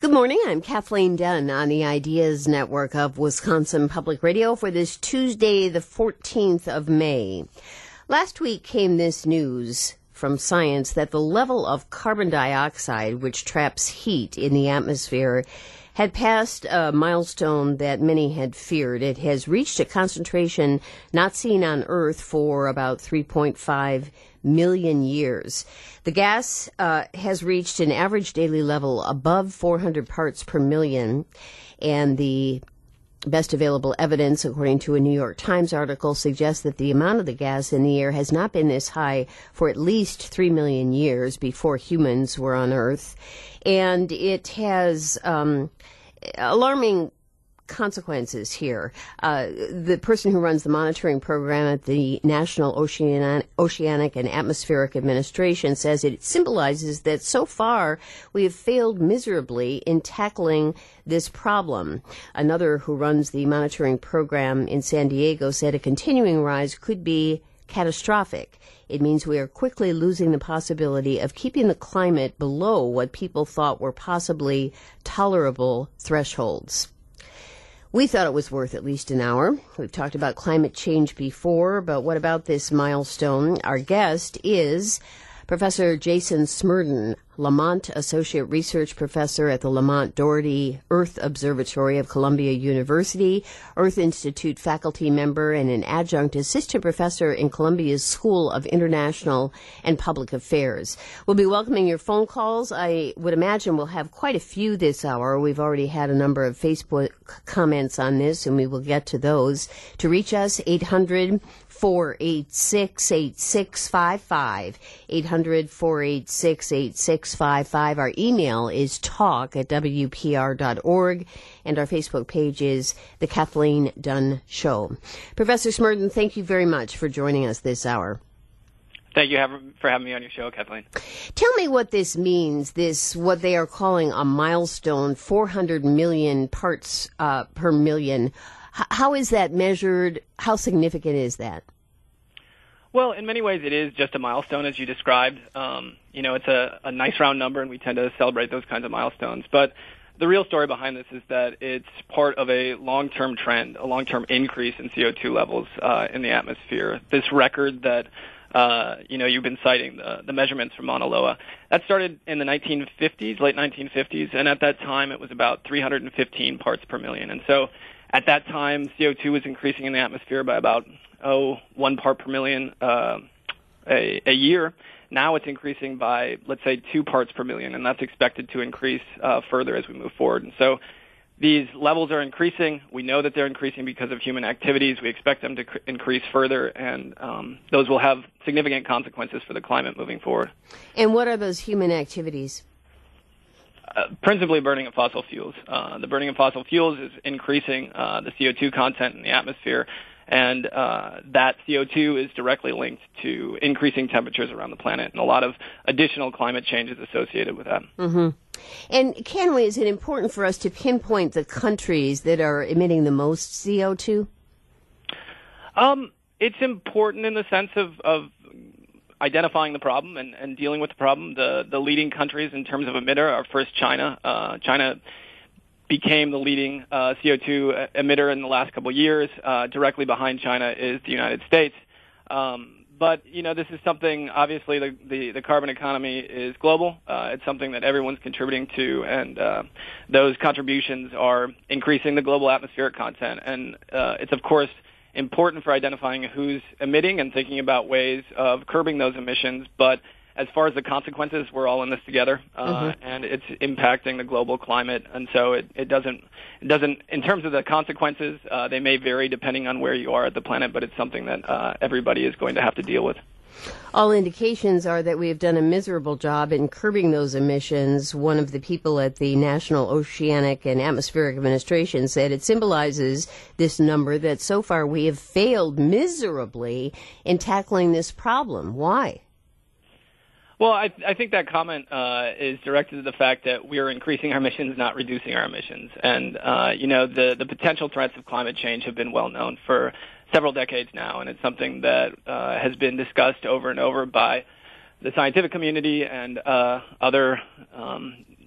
Good morning. I'm Kathleen Dunn on the Ideas Network of Wisconsin Public Radio for this Tuesday, the 14th of May. Last week came this news from science that the level of carbon dioxide, which traps heat in the atmosphere, had passed a milestone that many had feared. It has reached a concentration not seen on Earth for about 3.5 million years. The gas has reached an average daily level above 400 parts per million, and the best available evidence, according to a New York Times article, suggests that the amount of the gas in the air has not been this high for at least 3 million years before humans were on Earth. And it has alarming consequences here. The person who runs the monitoring program at the National Oceanic and Atmospheric Administration says it symbolizes that so far we have failed miserably in tackling this problem. Another who runs the monitoring program in San Diego said a continuing rise could be catastrophic. It means we are quickly losing the possibility of keeping the climate below what people thought were possibly tolerable thresholds. We thought it was worth at least an hour. We've talked about climate change before, but what about this milestone? Our guest is Professor Jason Smerdon, Lamont Associate Research Professor at the Lamont Doherty Earth Observatory of Columbia University, Earth Institute faculty member, and an adjunct assistant professor in Columbia's School of International and Public Affairs. We'll be welcoming your phone calls. I would imagine we'll have quite a few this hour. We've already had a number of Facebook comments on this, and we will get to those. To reach us, 800-486-8655, 800-486-8655. Our email is talk@wpr.org, and our Facebook page is The Kathleen Dunn Show. Professor Smerdon, thank you very much for joining us this hour. Thank you for having me on your show, Kathleen. Tell me what this means, what they are calling a milestone, 400 million parts per million. How is that measured? How significant is that? Well, in many ways, it is just a milestone, as you described. It's a nice round number, and we tend to celebrate those kinds of milestones. But the real story behind this is that it's part of a long-term trend, a long-term increase in CO2 levels in the atmosphere. This record that, you've been citing, the measurements from Mauna Loa, that started in the 1950s, late 1950s, and at that time it was about 315 parts per million. And so at that time, CO2 was increasing in the atmosphere by about 1 part per million a year. Now it's increasing by, let's say, 2 parts per million, and that's expected to increase further as we move forward. And so these levels are increasing. We know that they're increasing because of human activities. We expect them to increase further, and those will have significant consequences for the climate moving forward. And what are those human activities? Principally burning of fossil fuels. The burning of fossil fuels is increasing the CO2 content in the atmosphere, and that CO2 is directly linked to increasing temperatures around the planet and a lot of additional climate changes associated with that. Mm-hmm. And is it important for us to pinpoint the countries that are emitting the most CO2? It's important in the sense of identifying the problem and dealing with the problem. The leading countries in terms of emitter are first China. China became the leading CO2 emitter in the last couple of years. Directly behind China is the United States. But this is something, obviously, the carbon economy is global. It's something that everyone's contributing to, and those contributions are increasing the global atmospheric content. And it's, of course, important for identifying who's emitting and thinking about ways of curbing those emissions. But as far as the consequences, we're all in this together, and it's impacting the global climate. And so it doesn't, in terms of the consequences, they may vary depending on where you are at the planet, but it's something that everybody is going to have to deal with. All indications are that we have done a miserable job in curbing those emissions. One of the people at the National Oceanic and Atmospheric Administration said it symbolizes this number that so far we have failed miserably in tackling this problem. Why? Well, I think that comment is directed to the fact that we are increasing our emissions, not reducing our emissions. And, the potential threats of climate change have been well known for several decades now, and it's something that has been discussed over and over by the scientific community and other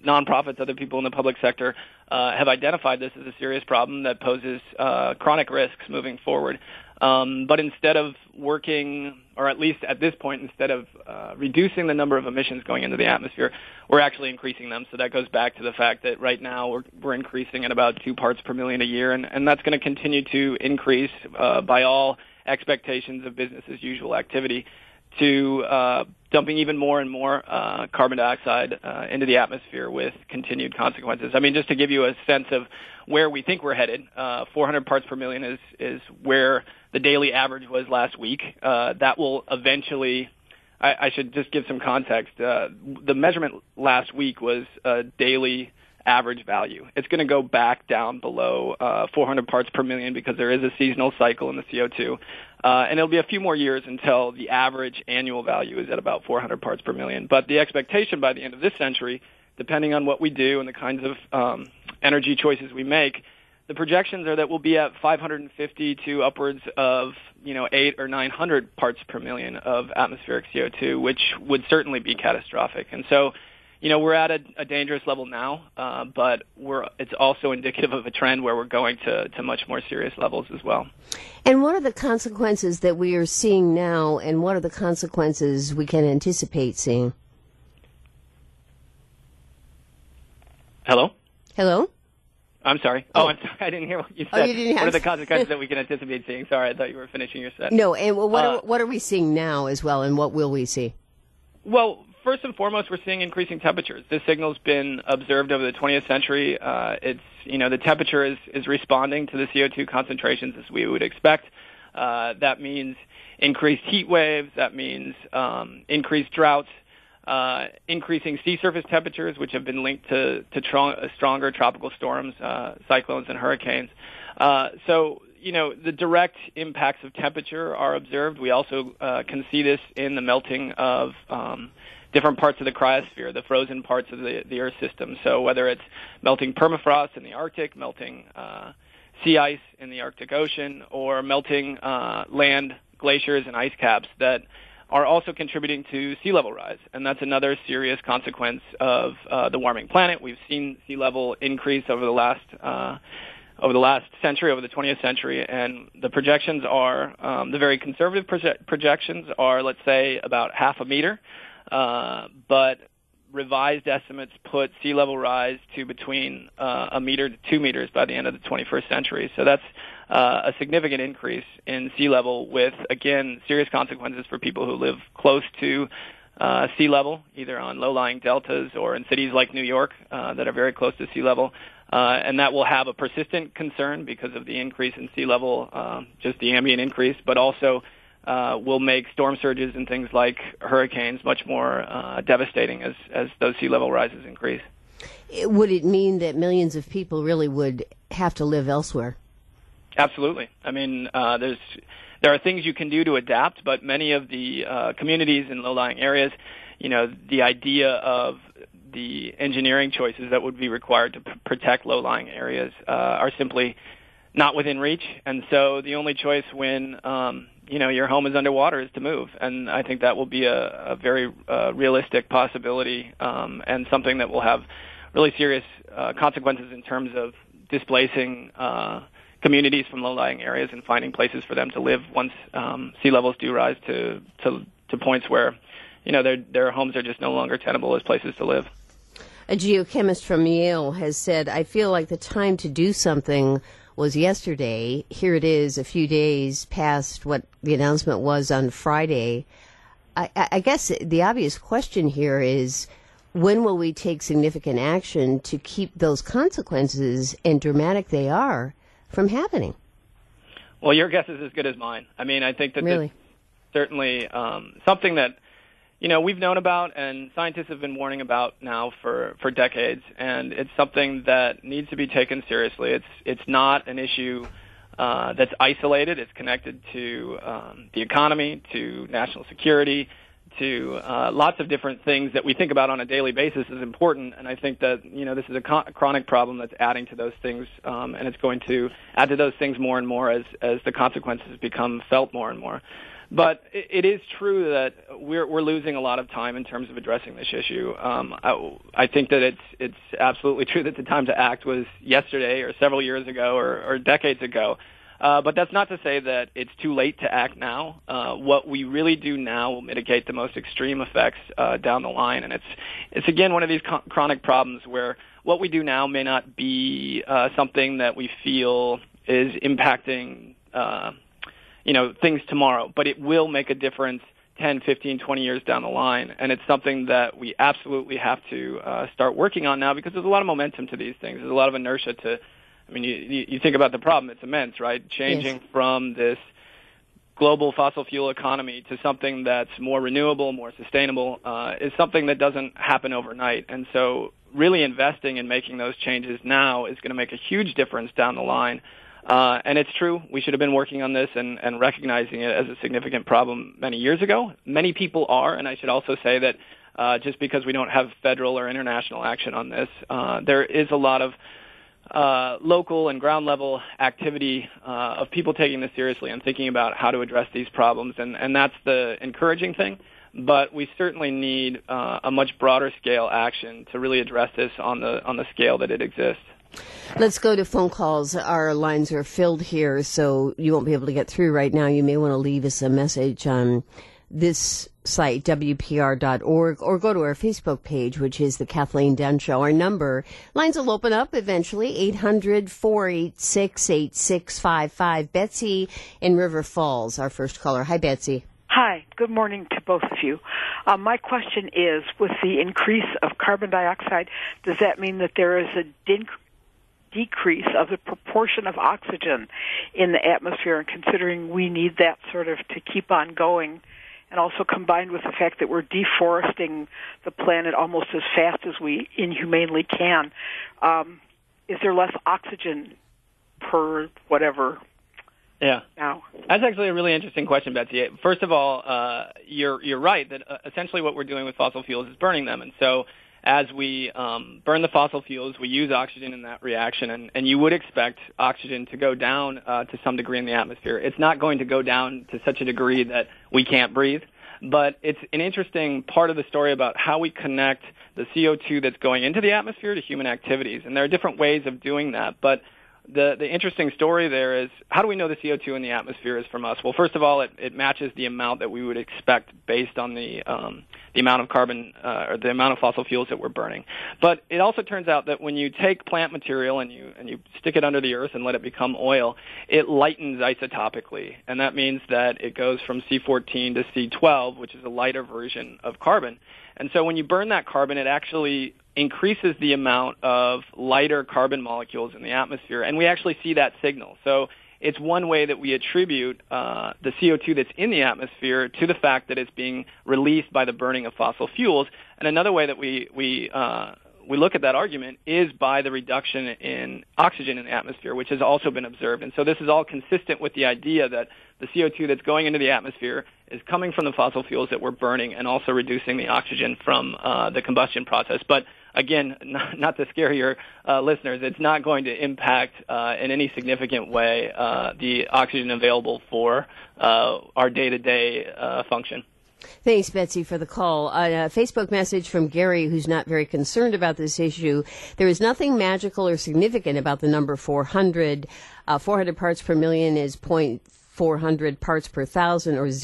nonprofits, other people in the public sector have identified this as a serious problem that poses chronic risks moving forward. But instead of working, or at least at this point, instead of reducing the number of emissions going into the atmosphere, we're actually increasing them. So that goes back to the fact that right now we're increasing at about 2 parts per million a year, and that's going to continue to increase by all expectations of business as usual activity, to dumping even more and more carbon dioxide into the atmosphere with continued consequences. I mean, just to give you a sense of where we think we're headed, 400 parts per million is where the daily average was last week. That will eventually, I should just give some context. The measurement last week was a daily average value. It's going to go back down below 400 parts per million because there is a seasonal cycle in the CO2. And it'll be a few more years until the average annual value is at about 400 parts per million. But the expectation by the end of this century, depending on what we do and the kinds of energy choices we make, the projections are that we'll be at 550 to upwards of 800 or 900 parts per million of atmospheric CO2, which would certainly be catastrophic. And so, we're at a dangerous level now, but it's also indicative of a trend where we're going to much more serious levels as well. And what are the consequences that we are seeing now, and what are the consequences we can anticipate seeing? Hello? Hello? I'm sorry. I'm sorry. I didn't hear what you said. Oh, you didn't what are the consequences that we can anticipate seeing? Sorry, I thought you were finishing your set. No, and what are we seeing now as well, and what will we see? Well, first and foremost, we're seeing increasing temperatures. This signal's been observed over the 20th century. The temperature is responding to the CO2 concentrations as we would expect. That means increased heat waves. That means increased droughts, increasing sea surface temperatures, which have been linked to stronger tropical storms, cyclones, and hurricanes. The direct impacts of temperature are observed. We also can see this in the melting of different parts of the cryosphere, the frozen parts of the Earth system. So whether it's melting permafrost in the Arctic, melting sea ice in the Arctic Ocean, or melting land glaciers and ice caps that are also contributing to sea level rise. And that's another serious consequence of the warming planet. We've seen sea level increase over the last century, over the 20th century, and the projections are, the very conservative projections are, let's say, about half a meter. But revised estimates put sea level rise to between a meter to 2 meters by the end of the 21st century. So that's a significant increase in sea level with, again, serious consequences for people who live close to sea level, either on low-lying deltas or in cities like New York that are very close to sea level. And that will have a persistent concern because of the increase in sea level, just the ambient increase, but also will make storm surges and things like hurricanes much more devastating as those sea level rises increase. Would it mean that millions of people really would have to live elsewhere? Absolutely. I mean, there are things you can do to adapt, but many of the communities in low-lying areas, the idea of the engineering choices that would be required to protect low-lying areas are simply not within reach. And so the only choice when your home is underwater is to move. And I think that will be a very realistic possibility and something that will have really serious consequences in terms of displacing communities from low-lying areas and finding places for them to live once sea levels do rise to points where their homes are just no longer tenable as places to live. A geochemist from Yale has said, I feel like the time to do something was yesterday. Here it is, a few days past what the announcement was on Friday. I guess the obvious question here is, when will we take significant action to keep those consequences, and dramatic they are, from happening? Well, your guess is as good as mine. I mean, I think that really? This is certainly something that we've known about and scientists have been warning about now for decades, and it's something that needs to be taken seriously. It's not an issue that's isolated. It's connected to the economy, to national security, to lots of different things that we think about on a daily basis is important. And I think that this is a chronic problem that's adding to those things, and it's going to add to those things more and more as the consequences become felt more and more. But it is true that we're losing a lot of time in terms of addressing this issue. I think that it's absolutely true that the time to act was yesterday or several years ago or decades ago. But that's not to say that it's too late to act now. What we really do now will mitigate the most extreme effects down the line. And it's again one of these chronic problems where what we do now may not be something that we feel is impacting things tomorrow, but it will make a difference 10, 15, 20 years down the line. And it's something that we absolutely have to start working on now because there's a lot of momentum to these things. There's a lot of inertia to, you think about the problem, it's immense, right? Changing from this global fossil fuel economy to something that's more renewable, more sustainable, is something that doesn't happen overnight. And so really investing in making those changes now is going to make a huge difference down the line. And it's true, we should have been working on this and recognizing it as a significant problem many years ago. Many people are, and I should also say that just because we don't have federal or international action on this, there is a lot of local and ground level activity of people taking this seriously and thinking about how to address these problems, and that's the encouraging thing. But we certainly need a much broader scale action to really address this on the scale that it exists. Let's go to phone calls. Our lines are filled here, so you won't be able to get through right now. You may want to leave us a message on this site, WPR.org, or go to our Facebook page, which is The Kathleen Dunn Show. Our number, lines will open up eventually, 800-486-8655. Betsy in River Falls, our first caller. Hi, Betsy. Hi, good morning to both of you. My question is, with the increase of carbon dioxide, does that mean that there is a decrease of the proportion of oxygen in the atmosphere, and considering we need that sort of to keep on going, and also combined with the fact that we're deforesting the planet almost as fast as we inhumanely can, is there less oxygen per whatever? Yeah. Now. That's actually a really interesting question, Betsy. First of all, you're right that essentially what we're doing with fossil fuels is burning them. And so as we burn the fossil fuels, we use oxygen in that reaction, and you would expect oxygen to go down to some degree in the atmosphere. It's not going to go down to such a degree that we can't breathe, but it's an interesting part of the story about how we connect the CO2 that's going into the atmosphere to human activities. And there are different ways of doing that, but the interesting story there is, how do we know the CO2 in the atmosphere is from us? Well, first of all, it matches the amount that we would expect based on the amount of carbon or the amount of fossil fuels that we're burning. But it also turns out that when you take plant material and you stick it under the earth and let it become oil, it lightens isotopically, and that means that it goes from C14 to C12, which is a lighter version of carbon. And so when you burn that carbon, it actually increases the amount of lighter carbon molecules in the atmosphere, and we actually see that signal. So it's one way that we attribute the CO2 that's in the atmosphere to the fact that it's being released by the burning of fossil fuels. And another way that we look at that argument is by the reduction in oxygen in the atmosphere, which has also been observed. And so this is all consistent with the idea that the CO2 that's going into the atmosphere is coming from the fossil fuels that we're burning and also reducing the oxygen from the combustion process. But again, not to scare your listeners, it's not going to impact in any significant way the oxygen available for our day-to-day function. Thanks, Betsy, for the call. A Facebook message from Gary, who's not very concerned about this issue. There is nothing magical or significant about the number 400. 400 parts per million is 0.400 parts per thousand, or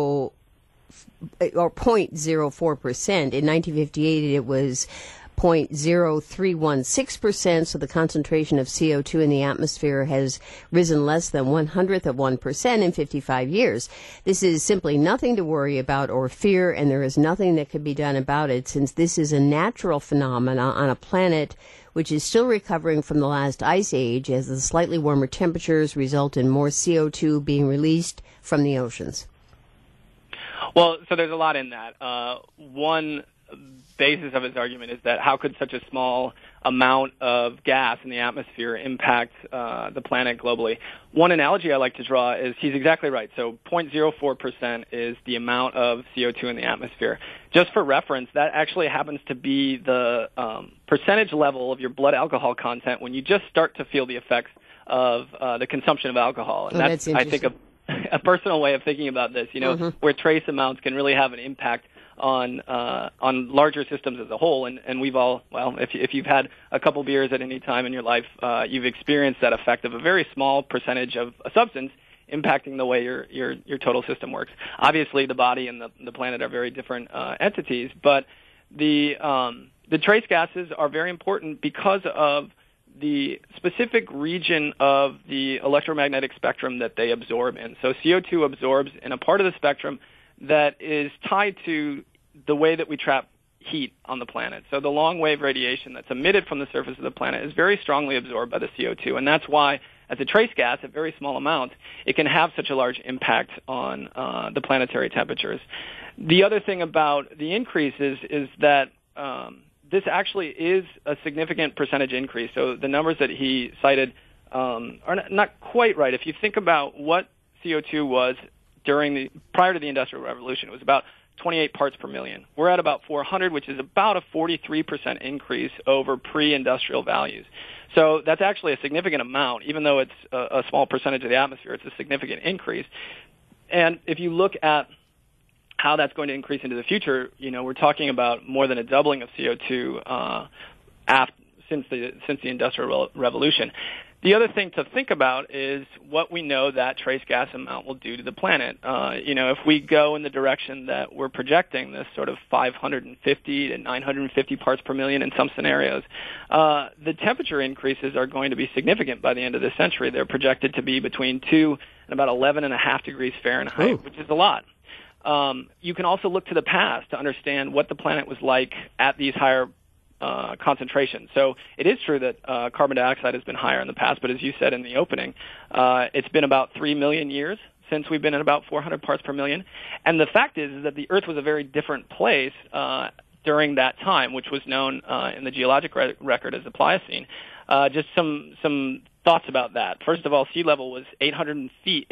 0.04%. In 1958, it was 0.0316%, so the concentration of CO2 in the atmosphere has risen less than 1/100% in 55 years. This is simply nothing to worry about or fear, and there is nothing that can be done about it, since this is a natural phenomena on a planet which is still recovering from the last ice age, as the slightly warmer temperatures result in more CO2 being released from the oceans. Well, so there's a lot in that. One basis of his argument is that how could such a small amount of gas in the atmosphere impact the planet globally? One analogy I like to draw is, he's exactly right. So 0.04% is the amount of CO2 in the atmosphere. Just for reference, that actually happens to be the percentage level of your blood alcohol content when you just start to feel the effects of the consumption of alcohol. And that's I think, a personal way of thinking about this, where trace amounts can really have an impact on larger systems as a whole. And we've all, if you've had a couple beers at any time in your life, you've experienced that effect of a very small percentage of a substance impacting the way your total system works. Obviously, the body and the planet are very different entities, but the trace gases are very important because of the specific region of the electromagnetic spectrum that they absorb in. So CO2 absorbs in a part of the spectrum that is tied to the way that we trap heat on the planet. So the long-wave radiation that's emitted from the surface of the planet is very strongly absorbed by the CO2, and that's why, as a trace gas at very small amounts, it can have such a large impact on the planetary temperatures. The other thing about the increases is that this actually is a significant percentage increase. So the numbers that he cited are not quite right. If you think about what CO2 was prior to the Industrial Revolution, it was about 28 parts per million. We're at about 400, which is about a 43% increase over pre-industrial values. So that's actually a significant amount. Even though it's a small percentage of the atmosphere, it's a significant increase. And if you look at how that's going to increase into the future, we're talking about more than a doubling of CO2 since the Industrial Revolution. The other thing to think about is what we know that trace gas amount will do to the planet. If we go in the direction that we're projecting, this sort of 550 to 950 parts per million in some scenarios, the temperature increases are going to be significant by the end of this century. They're projected to be between 2 and about 11.5 degrees Fahrenheit, which is a lot. You can also look to the past to understand what the planet was like at these higher concentration. So it is true that carbon dioxide has been higher in the past, but as you said in the opening, it's been about 3 million years since we've been at about 400 parts per million. And the fact is that the Earth was a very different place during that time, which was known in the geologic record as the Pliocene. Just some thoughts about that. First of all, sea level was 80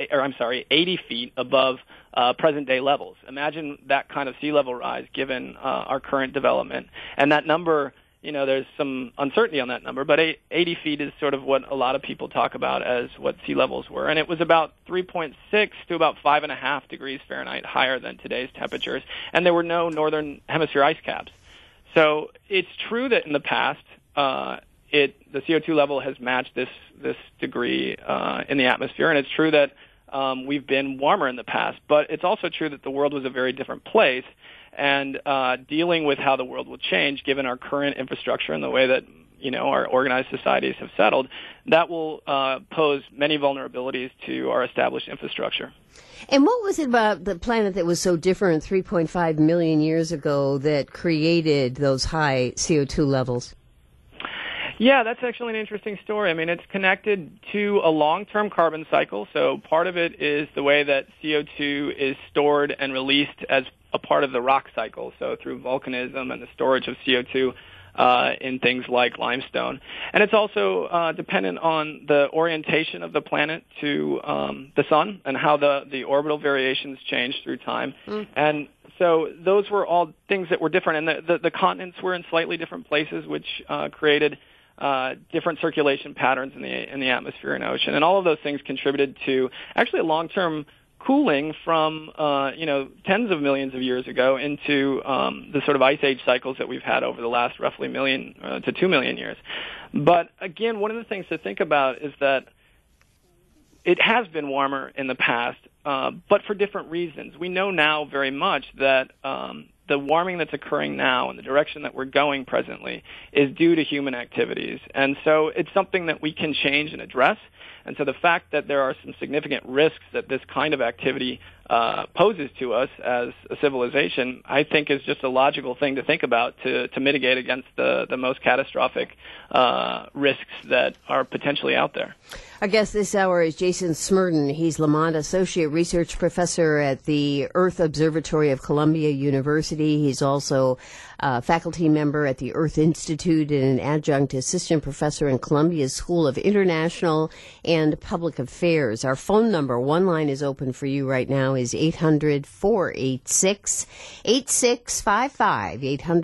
feet above present-day levels. Imagine that kind of sea level rise given our current development. And that number, there's some uncertainty on that number, but 80 feet is sort of what a lot of people talk about as what sea levels were. And it was about 3.6 to about 5.5 degrees Fahrenheit higher than today's temperatures. And there were no northern hemisphere ice caps. So it's true that in the past, the CO2 level has matched this degree in the atmosphere, and it's true that we've been warmer in the past, but it's also true that the world was a very different place, and dealing with how the world will change given our current infrastructure and the way that our organized societies have settled, that will pose many vulnerabilities to our established infrastructure. And what was it about the planet that was so different 3.5 million years ago that created those high CO2 levels? Yeah, that's actually an interesting story. I mean, it's connected to a long-term carbon cycle. So part of it is the way that CO2 is stored and released as a part of the rock cycle, so through volcanism and the storage of CO2 in things like limestone. And it's also dependent on the orientation of the planet to the sun and how the orbital variations change through time. And so those were all things that were different. And the continents were in slightly different places, which created different circulation patterns in the atmosphere and ocean. And all of those things contributed to actually a long-term cooling from, tens of millions of years ago into the sort of ice age cycles that we've had over the last roughly 1 million to 2 million years. But again, one of the things to think about is that it has been warmer in the past, but for different reasons. We know now very much that the warming that's occurring now and the direction that we're going presently is due to human activities. And so it's something that we can change and address. And so the fact that there are some significant risks that this kind of activity poses to us as a civilization, I think is just a logical thing to think about to mitigate against the most catastrophic risks that are potentially out there. Our guest this hour is Jason Smerdon. He's Lamont Associate Research Professor at the Earth Observatory of Columbia University. He's also a faculty member at the Earth Institute and an adjunct assistant professor in Columbia's School of International and Public Affairs. Our phone number, one line is open for you right now, is 800-486-8655,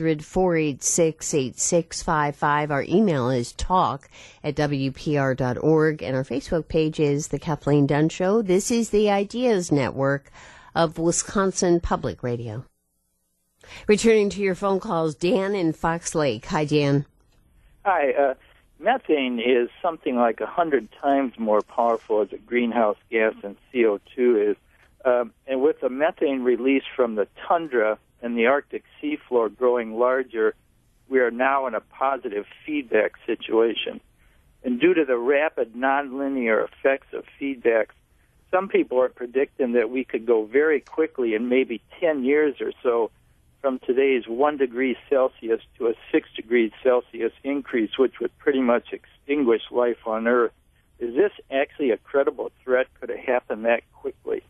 800-486-8655. Our email is talk@wpr.org, and our Facebook page is The Kathleen Dunn Show. This is the Ideas Network of Wisconsin Public Radio. Returning to your phone calls, Dan in Fox Lake. Hi, Dan. Hi. Methane is something like 100 times more powerful as a greenhouse gas than CO2 is. And with the methane release from the tundra and the Arctic seafloor growing larger, we are now in a positive feedback situation. And due to the rapid nonlinear effects of feedbacks, some people are predicting that we could go very quickly in maybe 10 years or so from today's 1 degree Celsius to a 6 degrees Celsius increase, which would pretty much extinguish life on Earth. Is this actually a credible threat? Could it happen that quickly?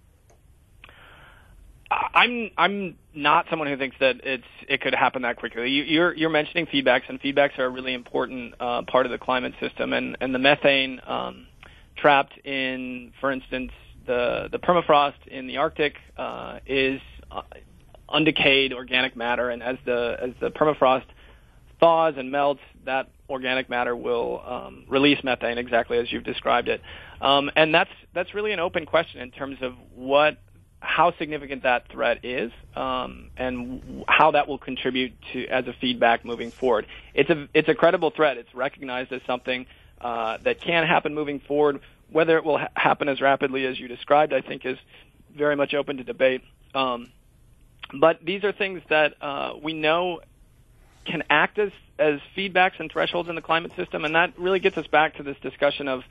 I'm not someone who thinks that it could happen that quickly. You're mentioning feedbacks, and feedbacks are a really important part of the climate system, and the methane trapped in, for instance, the permafrost in the Arctic is undecayed organic matter, and as the permafrost thaws and melts, that organic matter will release methane exactly as you've described it. And that's really an open question in terms of how significant that threat is, and how that will contribute to as a feedback moving forward. It's a credible threat. It's recognized as something that can happen moving forward. Whether it will happen as rapidly as you described, I think, is very much open to debate. But these are things that we know can act as feedbacks and thresholds in the climate system, and that really gets us back to this discussion of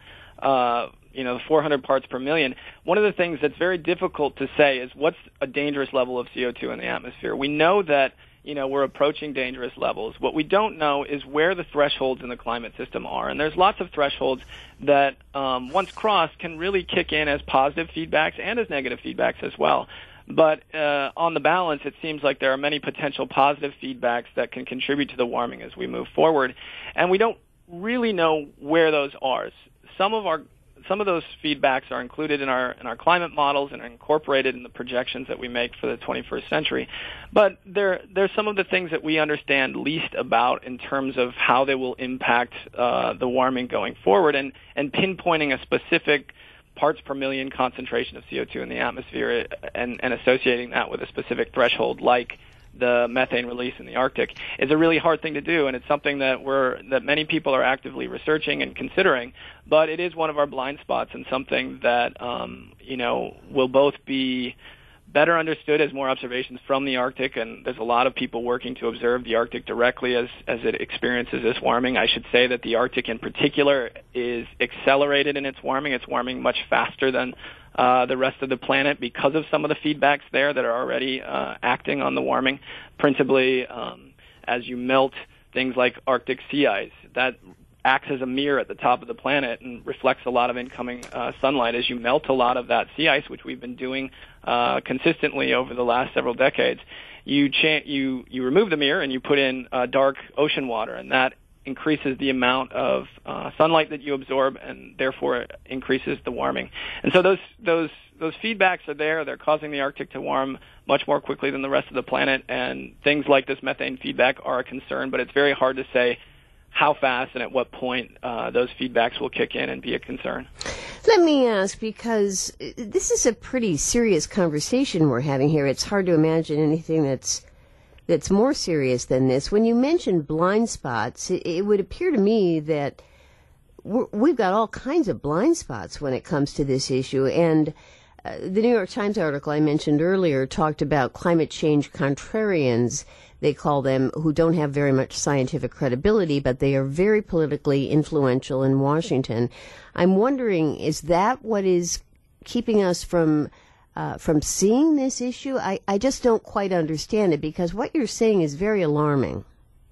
400 parts per million. One of the things that's very difficult to say is what's a dangerous level of CO2 in the atmosphere. We know that we're approaching dangerous levels. What we don't know is where the thresholds in the climate system are, and there's lots of thresholds that once crossed can really kick in as positive feedbacks and as negative feedbacks as well. But on the balance, it seems like there are many potential positive feedbacks that can contribute to the warming as we move forward, and we don't really know where those are. Some of those feedbacks are included in our climate models and are incorporated in the projections that we make for the 21st century. But there's some of the things that we understand least about in terms of how they will impact the warming going forward, and pinpointing a specific parts per million concentration of CO2 in the atmosphere and associating that with a specific threshold like the methane release in the Arctic is a really hard thing to do, and it's something that many people are actively researching and considering, but it is one of our blind spots and something that will both be better understood as more observations from the Arctic, and there's a lot of people working to observe the Arctic directly as it experiences this warming. I should say that the Arctic in particular is accelerated in its warming. It's warming much faster than the rest of the planet because of some of the feedbacks there that are already acting on the warming, principally as you melt things like Arctic sea ice. That acts as a mirror at the top of the planet and reflects a lot of incoming sunlight. As you melt a lot of that sea ice, which we've been doing consistently over the last several decades, you remove the mirror and you put in dark ocean water, and that increases the amount of sunlight that you absorb, and therefore increases the warming. And so those feedbacks are there. They're causing the Arctic to warm much more quickly than the rest of the planet, and things like this methane feedback are a concern, but it's very hard to say how fast and at what point those feedbacks will kick in and be a concern. Let me ask, because this is a pretty serious conversation we're having here. It's hard to imagine anything that's more serious than this. When you mention blind spots, it would appear to me that we've got all kinds of blind spots when it comes to this issue. And the New York Times article I mentioned earlier talked about climate change contrarians, they call them, who don't have very much scientific credibility, but they are very politically influential in Washington. I'm wondering, is that what is keeping us from seeing this issue? I just don't quite understand it, because what you're saying is very alarming.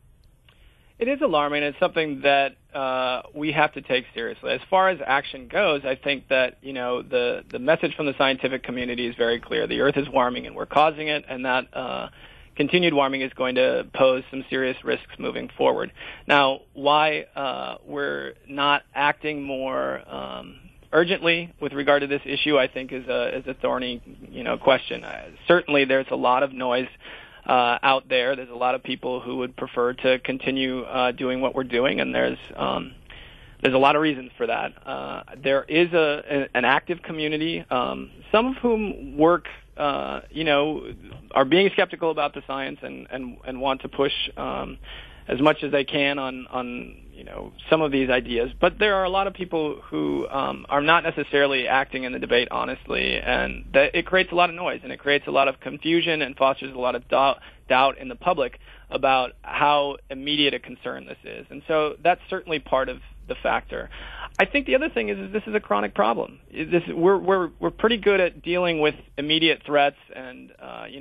It is alarming. It's something that we have to take seriously. As far as action goes, I think that the message from the scientific community is very clear. The Earth is warming, and we're causing it, and that continued warming is going to pose some serious risks moving forward. Now, why we're not acting more urgently with regard to this issue, I think, is a thorny, question. Certainly, there's a lot of noise out there. There's a lot of people who would prefer to continue doing what we're doing, and there's a lot of reasons for that. There is an active community, some of whom work, are being skeptical about the science and want to push as much as they can on some of these ideas. But there are a lot of people who are not necessarily acting in the debate honestly, and it creates a lot of noise, and it creates a lot of confusion and fosters a lot of doubt in the public about how immediate a concern this is. And so that's certainly part of the factor. I think the other thing is this is a chronic problem. We're pretty good at dealing with immediate threats, and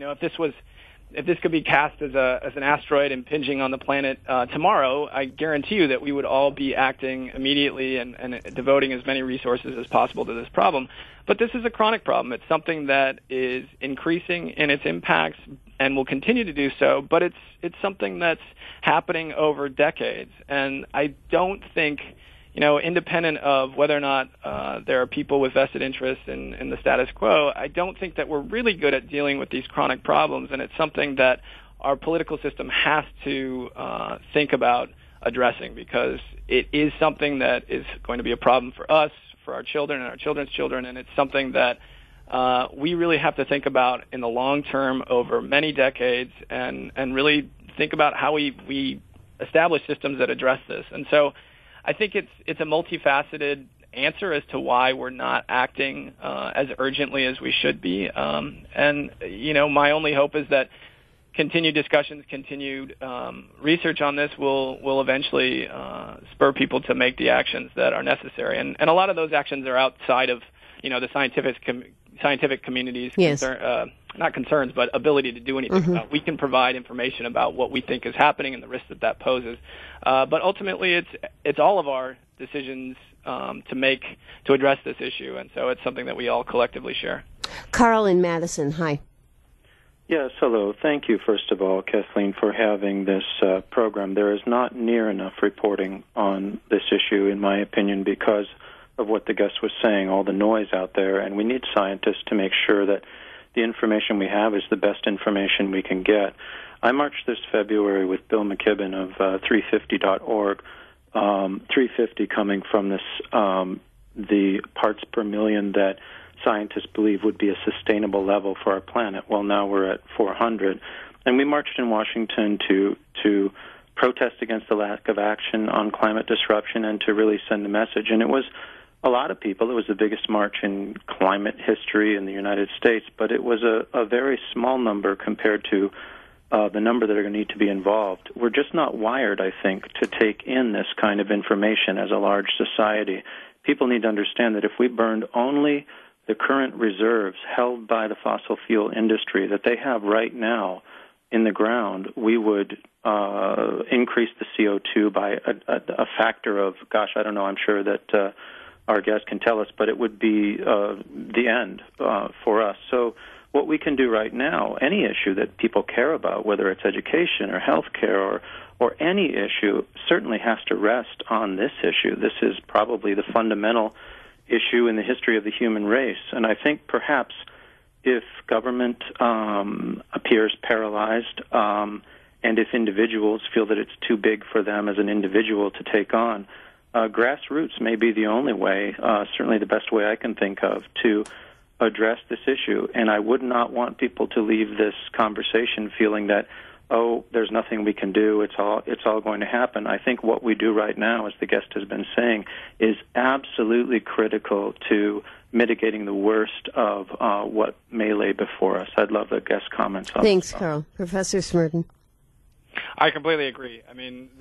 if this could be cast as an asteroid impinging on the planet tomorrow, I guarantee you that we would all be acting immediately and devoting as many resources as possible to this problem. But this is a chronic problem. It's something that is increasing in its impacts and will continue to do so, but it's something that's happening over decades. And I don't think, independent of whether or not there are people with vested interests in the status quo, I don't think that we're really good at dealing with these chronic problems, and it's something that our political system has to think about addressing, because it is something that is going to be a problem for us, for our children and our children's children, and it's something that we really have to think about in the long term over many decades and really think about how we establish systems that address this. And so I think it's a multifaceted answer as to why we're not acting as urgently as we should be. And my only hope is that continued discussions, continued research on this will eventually spur people to make the actions that are necessary. And a lot of those actions are outside of the scientific community's not concerns, but ability to do anything about. We can provide information about what we think is happening and the risks that poses. But ultimately, it's all of our decisions to make to address this issue, and so it's something that we all collectively share. Carl in Madison, hi. Yes, hello. Thank you, first of all, Kathleen, for having this program. There is not near enough reporting on this issue, in my opinion, because of what the guest was saying, all the noise out there, and we need scientists to make sure that the information we have is the best information we can get. I marched this February with Bill McKibben of 350.org, 350 coming from this the parts per million that scientists believe would be a sustainable level for our planet. Well, now we're at 400. And we marched in Washington to protest against the lack of action on climate disruption and to really send a message. And it was a lot of people. It was the biggest march in climate history in the United States, but it was a very small number compared to the number that are going to need to be involved. We're just not wired, I think, to take in this kind of information as a large society. People need to understand that if we burned only the current reserves held by the fossil fuel industry that they have right now in the ground, we would increase the CO2 by a factor of, I don't know, I'm sure that our guest can tell us, but it would be the end for us. So what we can do right now, any issue that people care about, whether it's education or health care or any issue, certainly has to rest on this issue. This is probably the fundamental issue in the history of the human race. And I think perhaps if government appears paralyzed and if individuals feel that it's too big for them as an individual to take on, grassroots may be the only way, certainly the best way I can think of, to address this issue. And I would not want people to leave this conversation feeling that, there's nothing we can do, it's all going to happen. I think what we do right now, as the guest has been saying, is absolutely critical to mitigating the worst of what may lay before us. I'd love the guest comments on Thanks, Carl. Professor Smerdon. I completely agree. I mean,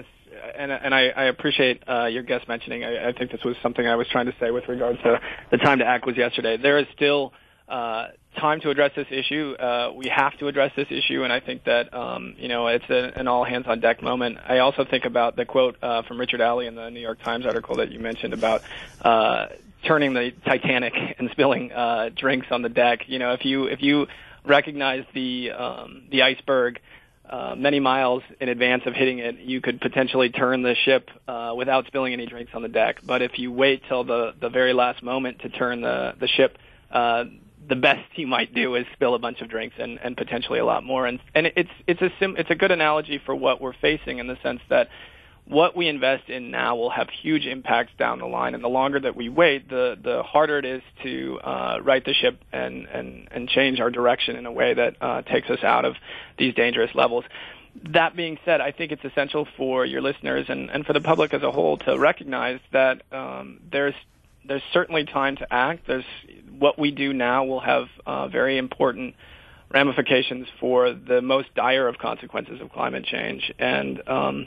I appreciate your guest mentioning. I think this was something I was trying to say with regards to the time to act was yesterday. There is still time to address this issue. We have to address this issue, and I think that it's an all-hands-on-deck moment. I also think about the quote from Richard Alley in the New York Times article that you mentioned about turning the Titanic and spilling drinks on the deck. If you recognize the iceberg many miles in advance of hitting it, you could potentially turn the ship without spilling any drinks on the deck. But if you wait till the very last moment to turn the ship, the best you might do is spill a bunch of drinks and potentially a lot more. And it's a good analogy for what we're facing, in the sense that what we invest in now will have huge impacts down the line, and the longer that we wait, the harder it is to right the ship and change our direction in a way that takes us out of these dangerous levels. That being said, I think it's essential for your listeners and for the public as a whole to recognize that there's certainly time to act. What we do now will have very important ramifications for the most dire of consequences of climate change. And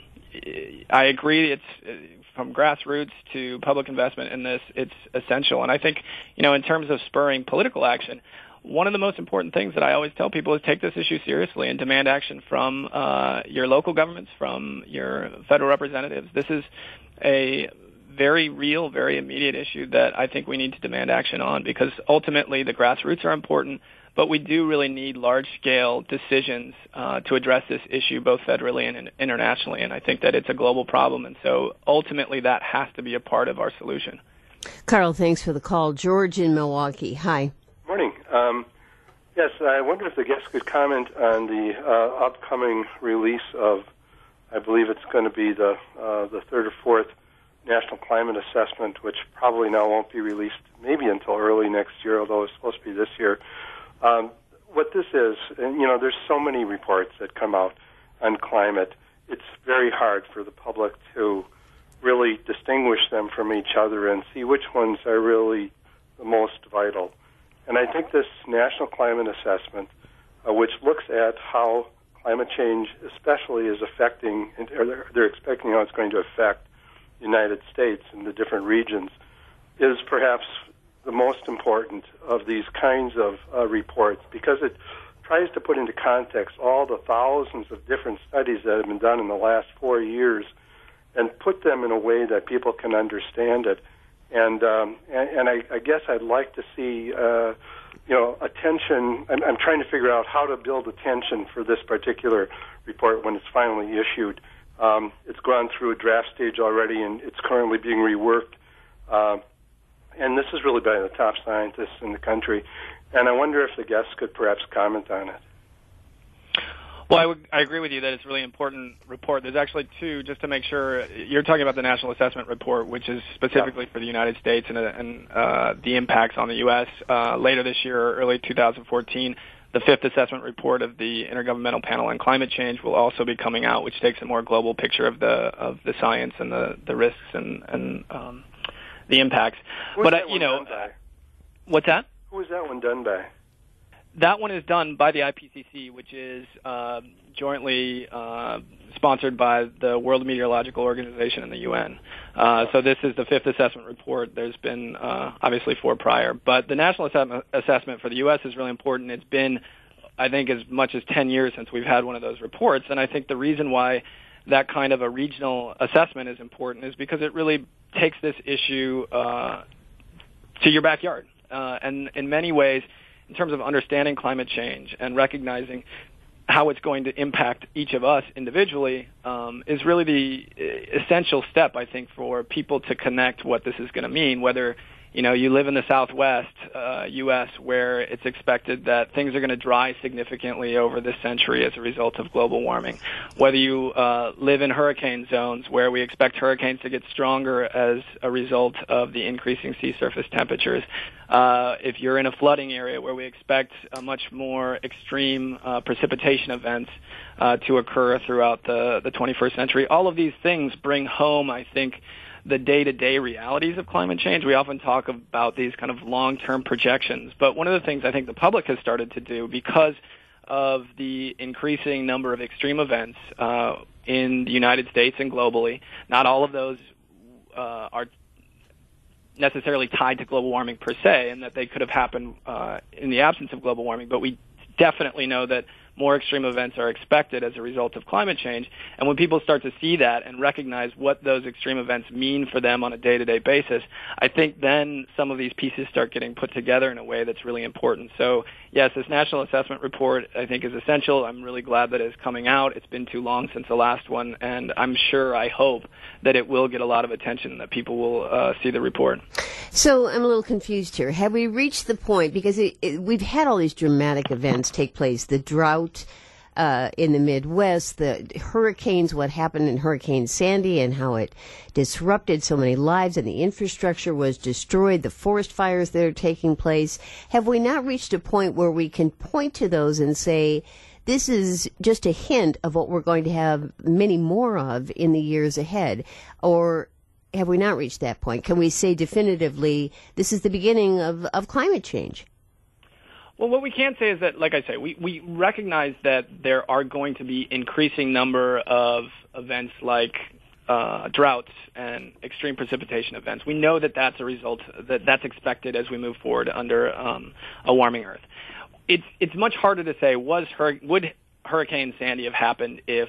I agree, it's from grassroots to public investment in this, it's essential. And I think, in terms of spurring political action, one of the most important things that I always tell people is take this issue seriously and demand action from your local governments, from your federal representatives. This is a very real, very immediate issue that I think we need to demand action on, because ultimately the grassroots are important, but we do really need large-scale decisions to address this issue both federally and internationally, and I think that it's a global problem, and so ultimately that has to be a part of our solution. Carl, thanks for the call. George in Milwaukee, hi. Morning. Yes, I wonder if the guest could comment on the upcoming release of, I believe it's going to be the third or fourth National Climate Assessment, which probably now won't be released maybe until early next year, although it's supposed to be this year. What this is, and there's so many reports that come out on climate, it's very hard for the public to really distinguish them from each other and see which ones are really the most vital. And I think this National Climate Assessment, which looks at how climate change especially is affecting, or they're expecting how it's going to affect the United States and the different regions, is perhaps the most important of these kinds of reports, because it tries to put into context all the thousands of different studies that have been done in the last 4 years and put them in a way that people can understand it. And I guess I'd like to see, attention. I'm trying to figure out how to build attention for this particular report when it's finally issued. It's gone through a draft stage already, and it's currently being reworked. And this is really by the top scientists in the country. And I wonder if the guests could perhaps comment on it. Well, I agree with you that it's a really important report. There's actually two, just to make sure. You're talking about the National Assessment Report, which is specifically for the United States and the impacts on the U.S. Later this year, early 2014, the fifth assessment report of the Intergovernmental Panel on Climate Change will also be coming out, which takes a more global picture of the science and the risks and the impacts. What's that? Who is that one done by? That one is done by the IPCC, which is jointly sponsored by the World Meteorological Organization and the UN. So this is the fifth assessment report. There's been obviously 4 prior. But the national assessment for the U.S. is really important. It's been, I think, as much as 10 years since we've had one of those reports. And I think the reason why that kind of a regional assessment is important is because it really takes this issue to your backyard. And in many ways, in terms of understanding climate change and recognizing how it's going to impact each of us individually, is really the essential step, I think, for people to connect what this is going to mean, whether you live in the Southwest U.S., where it's expected that things are going to dry significantly over this century as a result of global warming, whether you live in hurricane zones where we expect hurricanes to get stronger as a result of the increasing sea surface temperatures, if you're in a flooding area where we expect a much more extreme precipitation events to occur throughout the 21st century. All of these things bring home, I think, the day-to-day realities of climate change. We often talk about these kind of long-term projections, but one of the things I think the public has started to do, because of the increasing number of extreme events in the United States and globally, not all of those are necessarily tied to global warming per se, and that they could have happened in the absence of global warming, but we definitely know that more extreme events are expected as a result of climate change. And when people start to see that and recognize what those extreme events mean for them on a day-to-day basis, I think then some of these pieces start getting put together in a way that's really important. So, yes, this National Assessment Report, I think, is essential. I'm really glad that it's coming out. It's been too long since the last one, and I'm sure, I hope, that it will get a lot of attention, that people will see the report. So I'm a little confused here. Have we reached the point, because we've had all these dramatic events take place, the drought in the Midwest, the hurricanes, what happened in Hurricane Sandy and how it disrupted so many lives and the infrastructure was destroyed, the forest fires that are taking place. Have we not reached a point where we can point to those and say, this is just a hint of what we're going to have many more of in the years ahead? Or have we not reached that point? Can we say definitively this is the beginning of climate change? Well, what we can say is that, like I say, we recognize that there are going to be increasing number of events like droughts and extreme precipitation events. We know that that's a result, that's expected as we move forward under a warming Earth. It's much harder to say, would Hurricane Sandy have happened if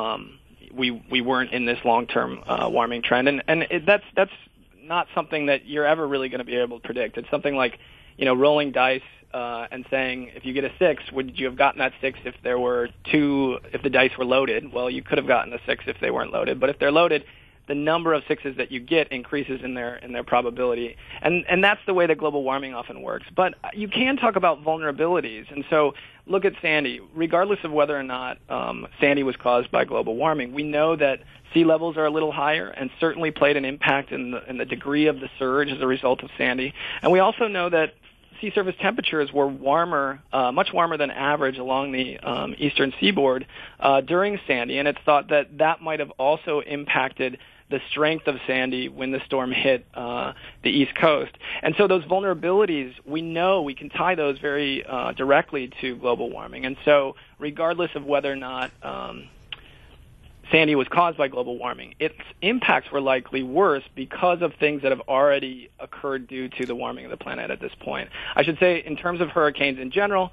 we weren't in this long-term warming trend, and that's not something that you're ever really going to be able to predict. It's something like, rolling dice and saying, if you get a 6, would you have gotten that 6 if there were 2? If the dice were loaded, well, you could have gotten a 6 if they weren't loaded. But if they're loaded, the number of 6s that you get increases in their probability, and that's the way that global warming often works. But you can talk about vulnerabilities, and so look at Sandy. Regardless of whether or not Sandy was caused by global warming, we know that sea levels are a little higher and certainly played an impact in the degree of the surge as a result of Sandy. And we also know that sea surface temperatures were warmer, much warmer than average along the eastern seaboard during Sandy, and it's thought that might have also impacted the strength of Sandy when the storm hit the East Coast. And so those vulnerabilities, we know we can tie those very directly to global warming. And so regardless of whether or not Sandy was caused by global warming, its impacts were likely worse because of things that have already occurred due to the warming of the planet at this point. I should say, in terms of hurricanes in general,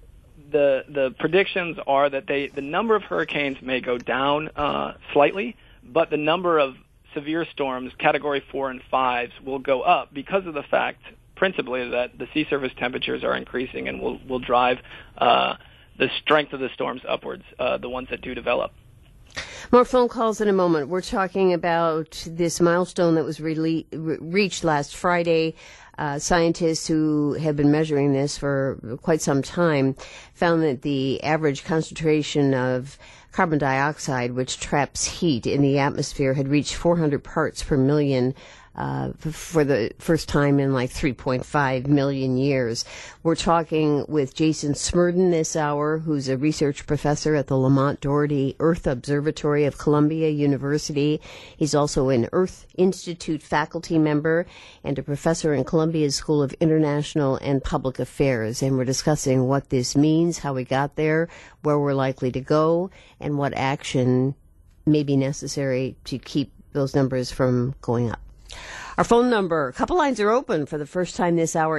the predictions are that the number of hurricanes may go down slightly, but the number of severe storms, Category 4 and 5s, will go up because of the fact, principally, that the sea surface temperatures are increasing and will drive the strength of the storms upwards, the ones that do develop. More phone calls in a moment. We're talking about this milestone that was reached last Friday. Scientists who have been measuring this for quite some time found that the average concentration of carbon dioxide, which traps heat in the atmosphere, had reached 400 parts per million for the first time in like 3.5 million years. We're talking with Jason Smerdon this hour, who's a research professor at the Lamont Doherty Earth Observatory of Columbia University. He's also an Earth Institute faculty member and a professor in Columbia's School of International and Public Affairs. And we're discussing what this means, how we got there, where we're likely to go, and what action may be necessary to keep those numbers from going up. Our phone number, a couple lines are open for the first time this hour,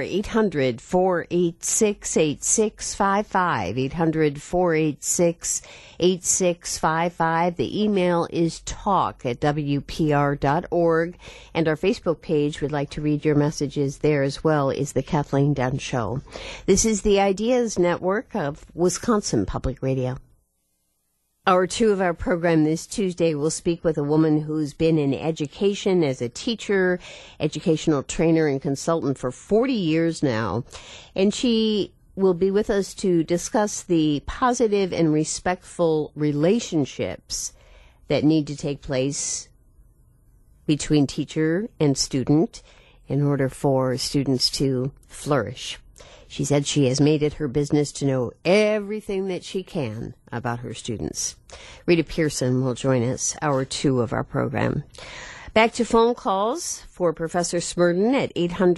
800-486-8655, 800-486-8655. The email is talk@wpr.org, and our Facebook page, we'd like to read your messages there as well, is The Kathleen Dunn Show. This is the Ideas Network of Wisconsin Public Radio. Hour 2 of our program this Tuesday will speak with a woman who's been in education as a teacher, educational trainer, and consultant for 40 years now. And she will be with us to discuss the positive and respectful relationships that need to take place between teacher and student in order for students to flourish. She said she has made it her business to know everything that she can about her students. Rita Pearson will join us, hour 2 of our program. Back to phone calls for Professor Smerdon at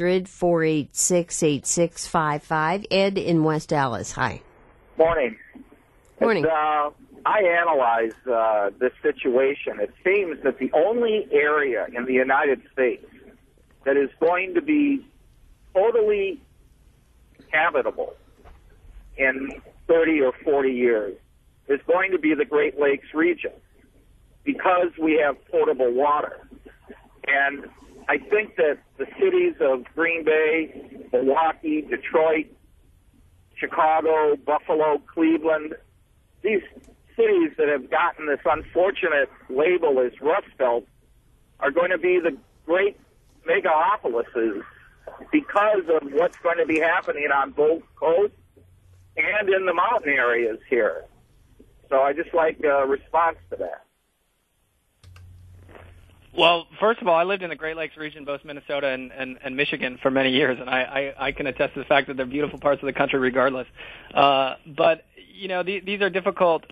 800-486-8655. Ed in West Dallas. Hi. Morning. Morning. I analyze this situation. It seems that the only area in the United States that is going to be totally habitable in 30 or 40 years is going to be the Great Lakes region because we have potable water. And I think that the cities of Green Bay, Milwaukee, Detroit, Chicago, Buffalo, Cleveland, these cities that have gotten this unfortunate label as Rust Belt are going to be the great megalopolises because of what's going to be happening on both coasts and in the mountain areas here. So I just like a response to that. Well, first of all, I lived in the Great Lakes region, both Minnesota and Michigan, for many years, and I can attest to the fact that they're beautiful parts of the country regardless. But, you know, these are difficult.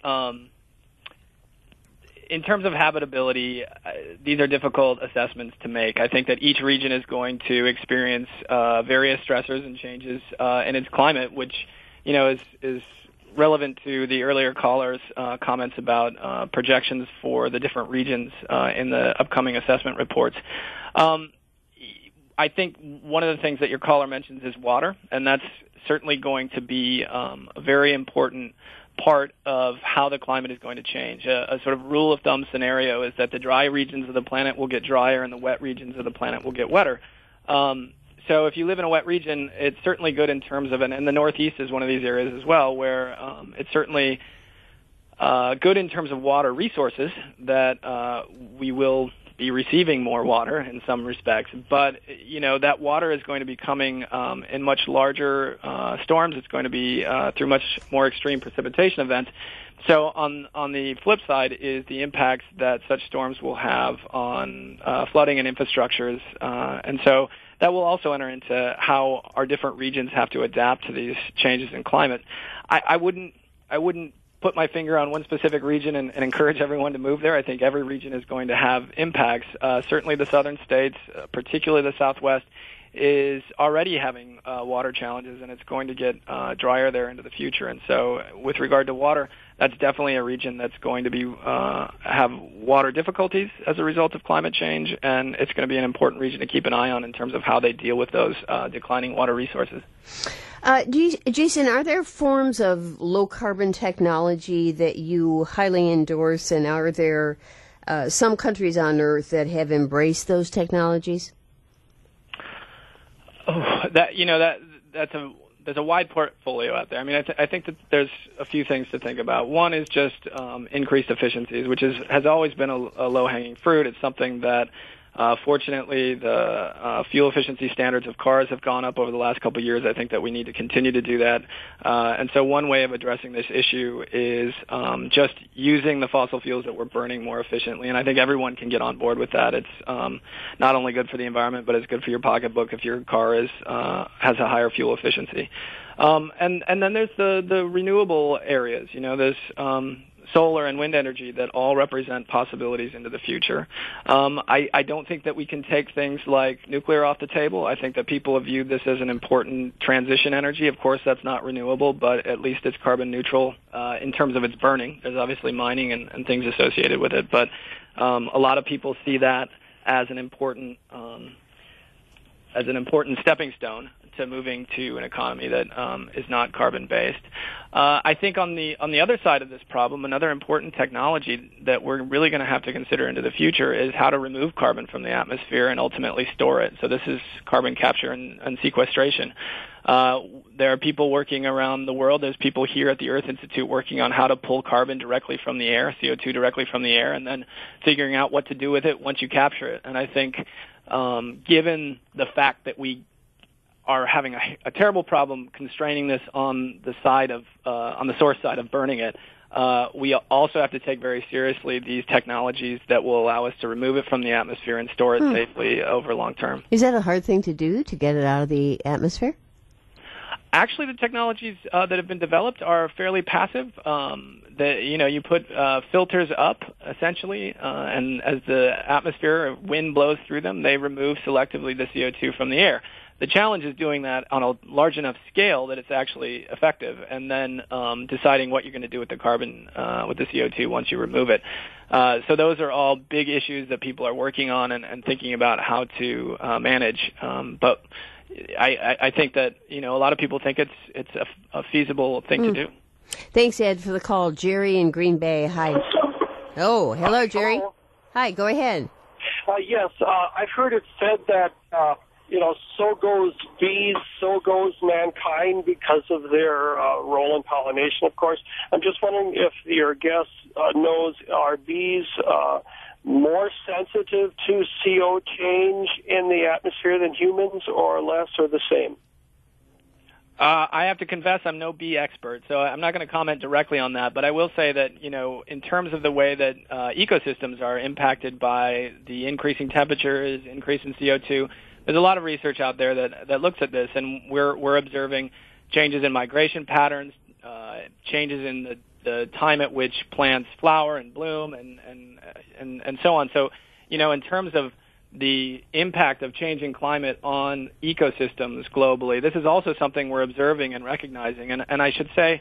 In terms of habitability, these are difficult assessments to make. I think that each region is going to experience various stressors and changes in its climate, which, you know, is relevant to the earlier caller's comments about projections for the different regions in the upcoming assessment reports. I think one of the things that your caller mentions is water, and that's certainly going to be a very important part of how the climate is going to change. A sort of rule of thumb scenario is that the dry regions of the planet will get drier and the wet regions of the planet will get wetter. So if you live in a wet region, it's certainly good in terms of, and the Northeast is one of these areas as well, where it's certainly good in terms of water resources, that we will be receiving more water in some respects. But, you know, that water is going to be coming in much larger storms. It's going to be through much more extreme precipitation events. So on the flip side is the impacts that such storms will have on flooding and infrastructures. And so that will also enter into how our different regions have to adapt to these changes in climate. I wouldn't put my finger on one specific region and encourage everyone to move there. I think every region is going to have impacts. Certainly the southern states, particularly the Southwest, is already having water challenges, and it's going to get drier there into the future. And so with regard to water, that's definitely a region that's going to be have water difficulties as a result of climate change, and it's going to be an important region to keep an eye on in terms of how they deal with those declining water resources. Jason, are there forms of low-carbon technology that you highly endorse, and are there some countries on Earth that have embraced those technologies? Oh, there's a wide portfolio out there. I mean, I think that there's a few things to think about. One is just increased efficiencies, which has always been a low-hanging fruit. It's something that, fortunately, the fuel efficiency standards of cars have gone up over the last couple of years. I think that we need to continue to do that. And so one way of addressing this issue is just using the fossil fuels that we're burning more efficiently. And I think everyone can get on board with that. It's not only good for the environment, but it's good for your pocketbook if your car has a higher fuel efficiency. And then there's the renewable areas. You know, there's solar and wind energy that all represent possibilities into the future. I don't think that we can take things like nuclear off the table. I think that people have viewed this as an important transition energy. Of course, that's not renewable, but at least it's carbon neutral in terms of its burning. There's obviously mining and things associated with it, but a lot of people see that as an important stepping stone to moving to an economy that is not carbon-based. I think on the other side of this problem, another important technology that we're really going to have to consider into the future is how to remove carbon from the atmosphere and ultimately store it. So this is carbon capture and sequestration. There are people working around the world. There's people here at the Earth Institute working on how to pull carbon directly from the air, CO2 directly from the air, and then figuring out what to do with it once you capture it. And I think given the fact that we are having a terrible problem constraining this on the side of on the source side of burning it, we also have to take very seriously these technologies that will allow us to remove it from the atmosphere and store it safely over long term. Is that a hard thing to do, to get it out of the atmosphere? Actually, the technologies that have been developed are fairly passive. You put filters up, essentially, and as the atmosphere wind blows through them, they remove selectively the CO2 from the air. The challenge is doing that on a large enough scale that it's actually effective, and then deciding what you're going to do with the carbon, with the CO2 once you remove it. So those are all big issues that people are working on and thinking about how to manage. But I think that a lot of people think it's a feasible thing to do. Thanks, Ed, for the call. Jerry in Green Bay. Hi. Oh, hello, Jerry. Hello. Hi, go ahead. Yes, I've heard it said that, so goes bees, so goes mankind because of their role in pollination, of course. I'm just wondering if your guest knows, are bees more sensitive to CO change in the atmosphere than humans, or less, or the same? I have to confess I'm no bee expert, so I'm not going to comment directly on that. But I will say that, in terms of the way that ecosystems are impacted by the increasing temperatures, increase in CO2, there's a lot of research out there that looks at this, and we're observing changes in migration patterns, changes in the time at which plants flower and bloom, and so on. So, in terms of the impact of changing climate on ecosystems globally, this is also something we're observing and recognizing. And I should say,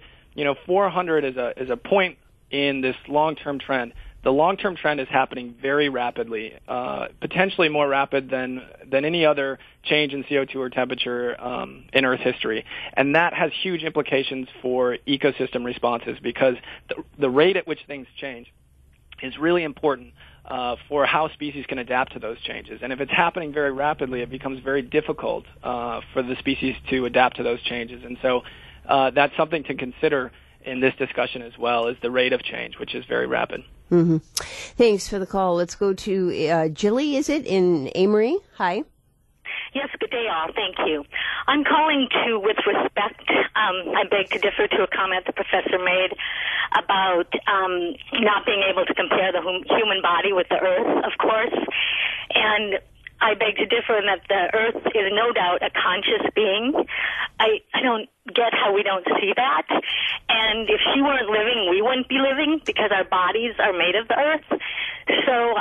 400 is a point in this long-term trend. The long-term trend is happening very rapidly, potentially more rapid than any other change in CO2 or temperature in Earth history. And that has huge implications for ecosystem responses, because the rate at which things change is really important for how species can adapt to those changes. And if it's happening very rapidly, it becomes very difficult for the species to adapt to those changes. And so that's something to consider in this discussion as well, is the rate of change, which is very rapid. Mm-hmm. Thanks for the call. Let's go to Jilly, is it, in Amory? Hi. Yes, good day, all. Thank you. I'm calling with respect, I beg to differ to a comment the professor made about not being able to compare the human body with the Earth, of course. And I beg to differ in that the Earth is no doubt a conscious being. I don't get how we don't see that. And if she weren't living, we wouldn't be living, because our bodies are made of the Earth. So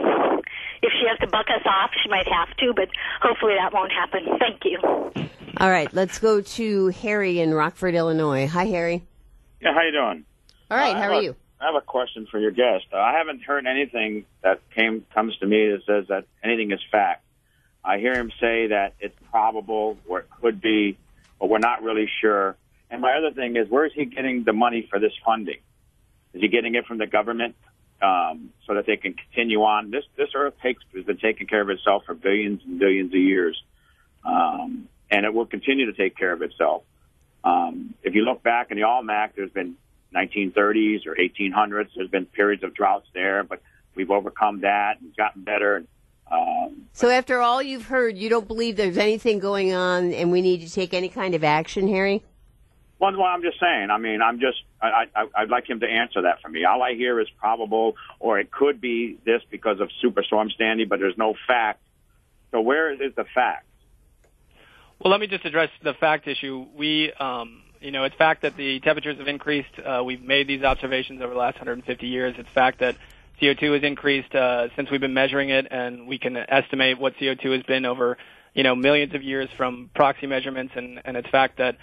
if she has to buck us off, she might have to, but hopefully that won't happen. Thank you. All right, let's go to Harry in Rockford, Illinois. Hi, Harry. Yeah, how you doing? All right, how are you? I have a question for your guest. I haven't heard anything that comes to me that says that anything is fact. I hear him say that it's probable, or it could be, but we're not really sure. And my other thing is, where is he getting the money for this funding? Is he getting it from the government so that they can continue on? This Earth has been taking care of itself for billions and billions of years, and it will continue to take care of itself. If you look back in the almanac, there's been 1930s or 1800s. There's been periods of droughts there, but we've overcome that and gotten better. So after all you've heard, you don't believe there's anything going on and we need to take any kind of action, Harry? Well, I'm just saying. I mean, I'd like him to answer that for me. All I hear is probable, or it could be this because of Superstorm Sandy, but there's no fact. So where is the fact? Well, let me just address the fact issue. It's fact that the temperatures have increased. We've made these observations over the last 150 years. It's fact that CO2 has increased since we've been measuring it, and we can estimate what CO2 has been over, millions of years from proxy measurements. And it's fact that,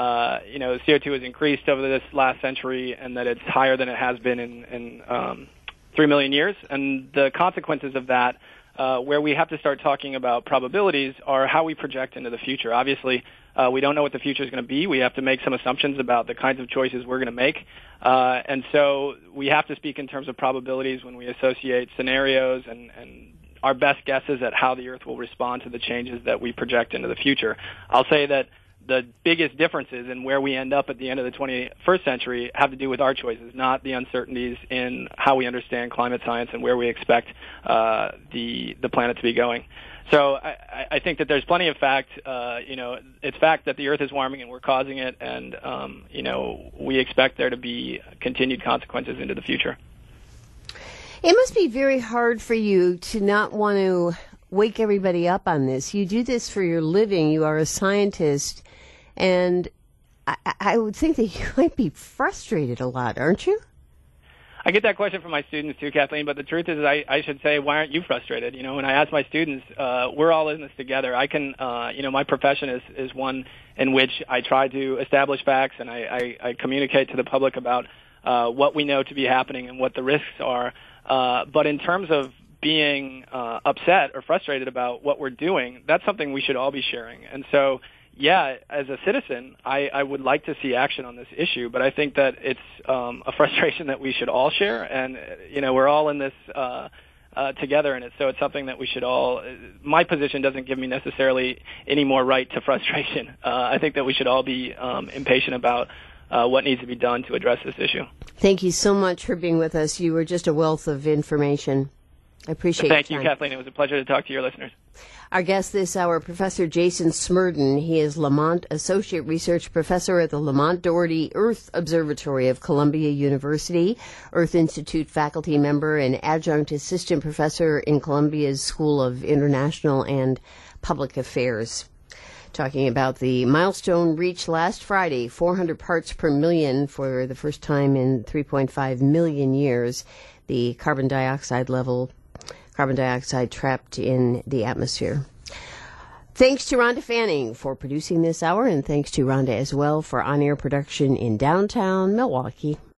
CO2 has increased over this last century, and that it's higher than it has been in 3 million years. And the consequences of that, where we have to start talking about probabilities, are how we project into the future. Obviously, we don't know what the future is going to be. We have to make some assumptions about the kinds of choices we're going to make. And so we have to speak in terms of probabilities when we associate scenarios and our best guesses at how the Earth will respond to the changes that we project into the future. I'll say that the biggest differences in where we end up at the end of the 21st century have to do with our choices, not the uncertainties in how we understand climate science and where we expect the planet to be going. So I think that there's plenty of fact. It's fact that the Earth is warming and we're causing it, and we expect there to be continued consequences into the future. It must be very hard for you to not want to wake everybody up on this. You do this for your living. You are a scientist, and I would think that you might be frustrated a lot, aren't you? I get that question from my students too, Kathleen, but the truth is I should say, why aren't you frustrated? When I ask my students, we're all in this together. I can, my profession is one in which I try to establish facts, and I communicate to the public about what we know to be happening and what the risks are. But in terms of being upset or frustrated about what we're doing, that's something we should all be sharing. And so, yeah, as a citizen, I would like to see action on this issue, but I think that it's a frustration that we should all share, and we're all in this together in it. So it's something that we should all. My position doesn't give me necessarily any more right to frustration. I think that we should all be impatient about what needs to be done to address this issue. Thank you so much for being with us. You were just a wealth of information. I appreciate it. Thank you, Kathleen. It was a pleasure to talk to your listeners. Our guest this hour, Professor Jason Smerdon. He is Lamont Associate Research Professor at the Lamont Doherty Earth Observatory of Columbia University, Earth Institute faculty member and adjunct assistant professor in Columbia's School of International and Public Affairs. Talking about the milestone reached last Friday, 400 parts per million for the first time in 3.5 million years, the carbon dioxide trapped in the atmosphere. Thanks to Rhonda Fanning for producing this hour, and thanks to Rhonda as well for on-air production in downtown Milwaukee.